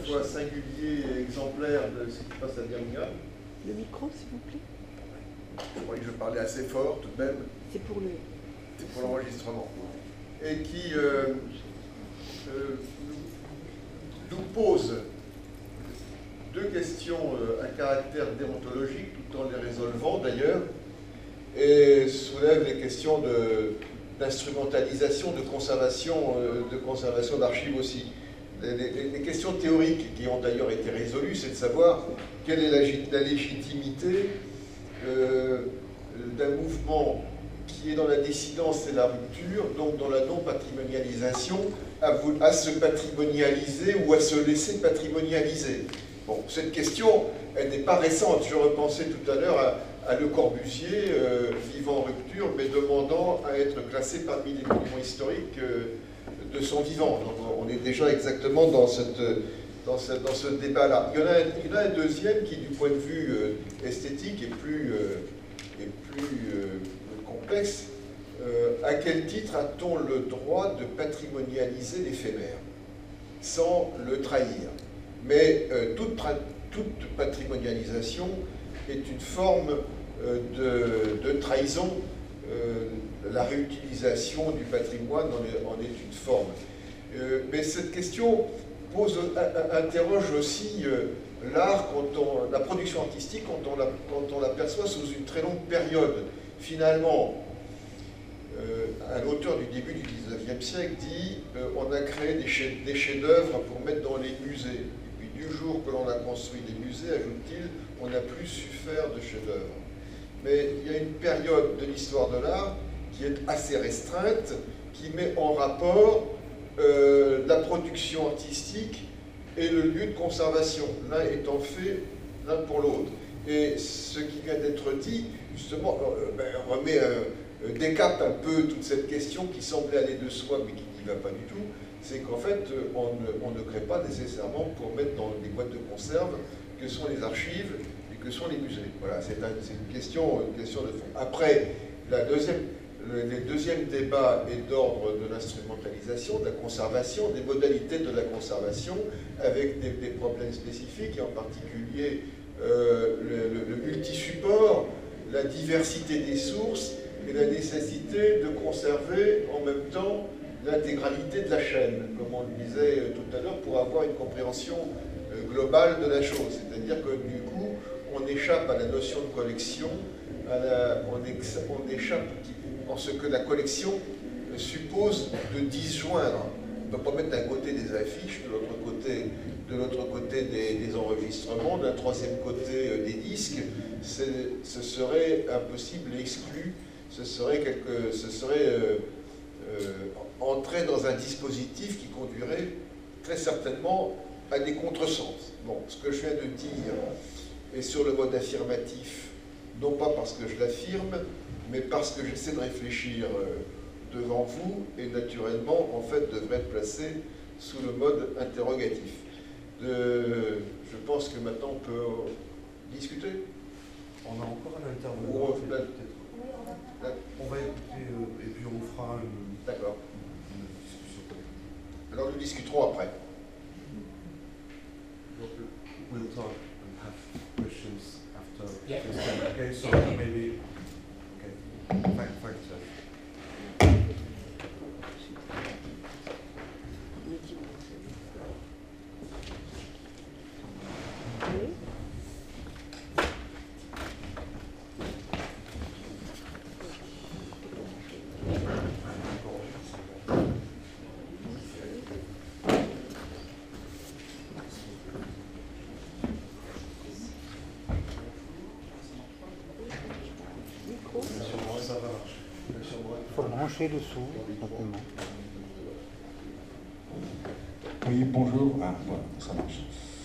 fois singulier et exemplaire de ce qui se passe à Birmingham. Le micro, s'il vous plaît. Je croyais que je parlais assez fort tout de même. C'est pour l'enregistrement. Et qui nous pose deux questions à caractère déontologique, tout en les résolvant d'ailleurs, et soulève les questions d'instrumentalisation, de conservation d'archives aussi. Les questions théoriques qui ont d'ailleurs été résolues, c'est de savoir quelle est la légitimité d'un mouvement qui est dans la dissidence et la rupture, donc dans la non-patrimonialisation, à se patrimonialiser ou à se laisser patrimonialiser. Bon, cette question, elle n'est pas récente. Je repensais tout à l'heure à Le Corbusier, vivant en rupture, mais demandant à être classé parmi les monuments historiques de son vivant. Donc on est déjà exactement dans ce débat-là. Il y en a un deuxième qui, du point de vue esthétique, est plus complexe. À quel titre a-t-on le droit de patrimonialiser l'éphémère sans le trahir? Mais toute patrimonialisation est une forme de trahison. La réutilisation du patrimoine en est une forme. Mais cette question interroge aussi l'art, la production artistique, quand on l'aperçoit sous une très longue période. Finalement, un auteur du début du XIXe siècle dit on a créé des chefs-d'œuvre pour mettre dans les musées. Et puis du jour que l'on a construit les musées, ajoute-t-il, on n'a plus su faire de chefs-d'œuvre. Mais il y a une période de l'histoire de l'art qui est assez restreinte, qui met en rapport la production artistique et le lieu de conservation, l'un étant fait l'un pour l'autre. Et ce qui vient d'être dit, justement, décape un peu toute cette question qui semblait aller de soi, mais qui n'y va pas du tout. C'est qu'en fait, on ne crée pas nécessairement pour mettre dans les boîtes de conserve que sont les archives et que sont les musées. Voilà, c'est une question de fond. Après, le deuxième débat est d'ordre de l'instrumentalisation, de la conservation, des modalités de la conservation, avec des problèmes spécifiques, et en particulier le multi-support, la diversité des sources et la nécessité de conserver en même temps l'intégralité de la chaîne, comme on le disait tout à l'heure, pour avoir une compréhension globale de la chose. C'est-à-dire que du coup, on échappe à la notion de collection, on échappe en ce que la collection suppose de disjoindre. On ne peut pas mettre d'un côté des affiches, de l'autre côté des enregistrements, d'un troisième côté des disques. Ce serait impossible et exclu. Ce serait entrer dans un dispositif qui conduirait très certainement à des contresens. Bon, ce que je viens de dire est sur le mode affirmatif, non pas parce que je l'affirme, mais parce que j'essaie de réfléchir devant vous, et naturellement, en fait, devrait être placé sous le mode interrogatif. Je pense que maintenant on peut discuter. On a encore un intervenant. On va écouter et puis on fera D'accord. Une discussion. Alors nous discuterons après. We'll talk and have questions after. Yeah. Okay, so maybe. Okay. Thanks, sir. Il faut brancher le son, simplement. Oui, bonjour. Ah, voilà, ça marche.